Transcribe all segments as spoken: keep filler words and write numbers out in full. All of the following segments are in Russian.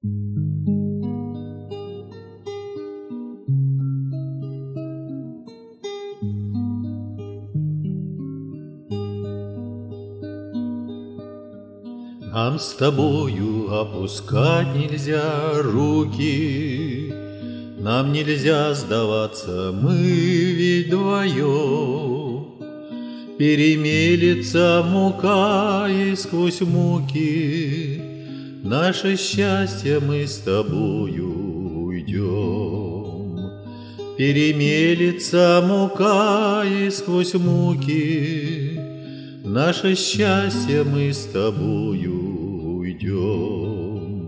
Нам с тобою опускать нельзя руки, нам нельзя сдаваться, мы ведь вдвоем. Перемелется мука, и сквозь муки наше счастье мы с тобою уйдем. Перемелется мука, и сквозь муки наше счастье мы с тобою уйдем.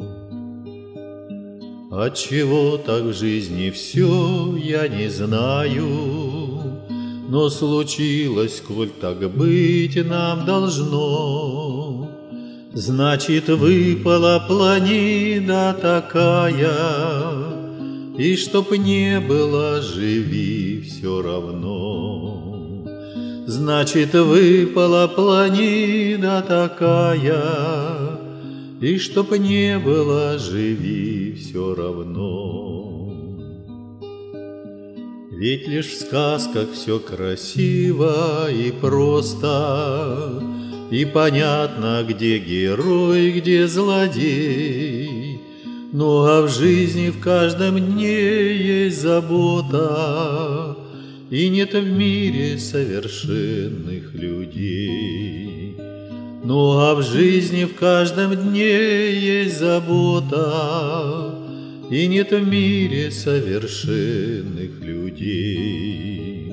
Отчего так в жизни все, я не знаю, но случилось, коль так быть нам должно. Значит, выпала планида такая, и чтоб не было, живи все равно. Значит, выпала планида такая, и чтоб не было, живи все равно. Ведь лишь в сказках все красиво и просто, и понятно, где герой, где злодей. Ну а в жизни в каждом дне есть забота, и нет в мире совершенных людей. Ну а в жизни в каждом дне есть забота, и нет в мире совершенных людей.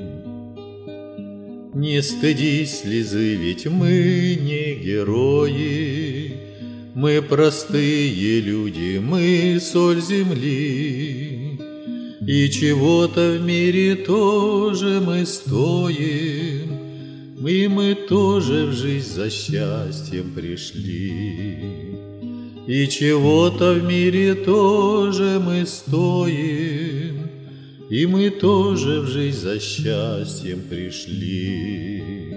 Не стыдись слезы, ведь мы не герои, мы простые люди, мы соль земли. И чего-то в мире тоже мы стоим, и мы тоже в жизнь за счастьем пришли. И чего-то в мире тоже мы стоим, и мы тоже в жизнь за счастьем пришли.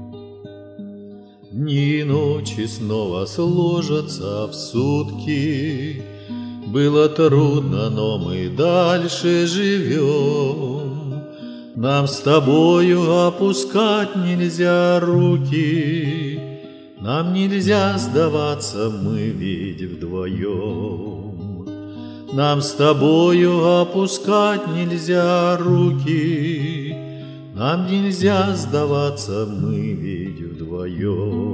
Дни и ночи снова сложатся в сутки, было трудно, но мы дальше живем. Нам с тобою опускать нельзя руки, нам нельзя сдаваться, мы ведь вдвоем. Нам с тобою опускать нельзя руки, нам нельзя сдаваться, мы ведь вдвоем.